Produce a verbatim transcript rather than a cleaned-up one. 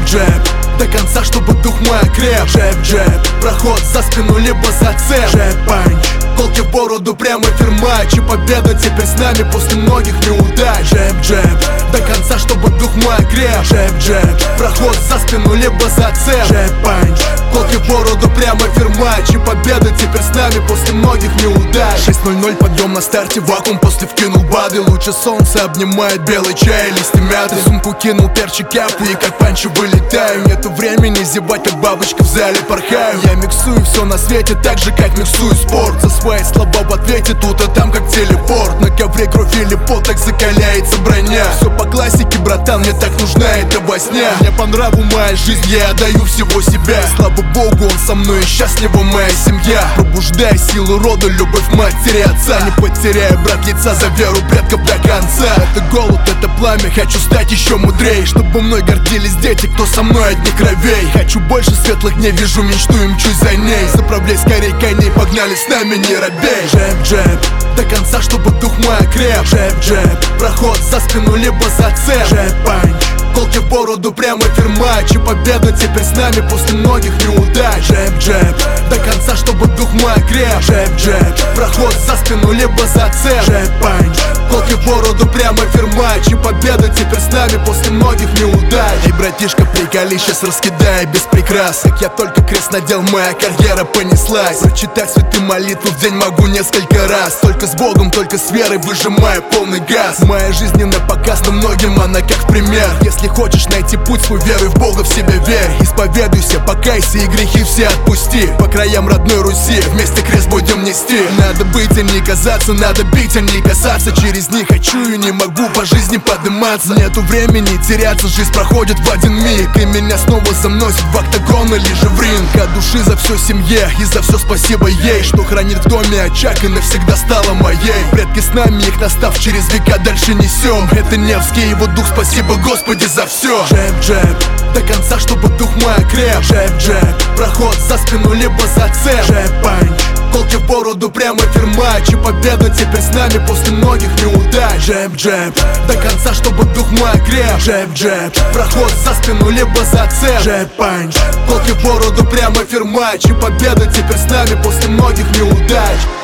Джеб-джеб, до конца, чтобы дух мой окреп. Джеб-джеб, проход за спину, либо за цеп. Джеб-панч, колки в бороду, прямо фермач. И победа теперь с нами после многих неудач. Джеб-джеб, до конца, чтобы дух мой окреп. Джеб-джеб, проход за спину, либо за цеп. Джеб-панч, колки в бороду, прямо фермач. И победа теперь с нами после многих неудач. Шесть ноль ноль, подъем на старте, вакуум, после вкинул бады. Лучше солнца обнимает белый чай, листья мяты. Сумку кинул, перчик кяпу и как панчо вылетаю. Нету времени зевать, как бабочка в зале порхаю. Я миксую все на свете так же, как миксую спорт. За свои слова в ответе тут и там, как телепорт. На ковре кровь или пот, так закаляется броня. Все по классике, братан, мне так нужна эта возня. Мне по нраву моя жизнь, я отдаю всего себя. Слава богу, он со мной и счастлива моя семья. Пробуждай силу рода, любовь матери отца. Не потеряй, брат, лица за веру предков до конца. Это голод, это пламя, хочу стать еще мудрее. Чтобы мной гордились дети, кто со мной одних кровей. Хочу больше светлых дней, вижу мечту и мчусь за ней. Заправляй скорей коней, погнали с нами, не робей. Джеб-джеб, до конца, чтобы дух мой окреп. Джеб-джеб, проход за спину, либо за цеп. Джеб-панч, колки в бороду, прямо фермач. И победа теперь с нами после многих неудач. Джеб-джеб, до конца, чтобы дух мой окреп. Джеб-джеб, проход за спину, либо за цеп. Джеб-панч, колки в бороду, прямо фермач. И победа теперь с нами после многих неудач. Эй, братишка, приколи, сейчас раскидая без прикрасок. Я только крест надел, моя карьера понеслась. Прочитать святую молитву в день могу несколько раз. Только с Богом, только с верой, выжимая полный газ. Моя жизнь не на показ, но многим она как пример. Если хочешь найти путь свой, веруй в Бога, в себя верь. Исповедуйся, покайся и грехи все отпусти. По краям родной Руси вместе крест будем нести. Надо быть, а не казаться, надо бить, а не касаться. Через них хочу и не могу по жизни подниматься. Нету времени теряться, жизнь проходит в один миг. И меня снова заносит в октагон или же в ринг. От души за все семье и за все спасибо ей, что хранит в доме очаг и навсегда стала моей. Предки с нами, их настав через века дальше несем. Это Невский, его дух, спасибо Господи за все. Джеб-джеб, до конца, чтобы дух мой окреп. Джеб-джеб, проход за спину, либо за цеп. Джеб-панч, колки в бороду, прямо фермач. И победа теперь с нами после многих неудач. Джеб-джеб, до конца, чтобы дух мой окреп. Джеб-джеб, проход за спину, либо за цеп. Джеб-панч, колки в бороду, прямо фермач. И победа теперь с нами после многих неудач.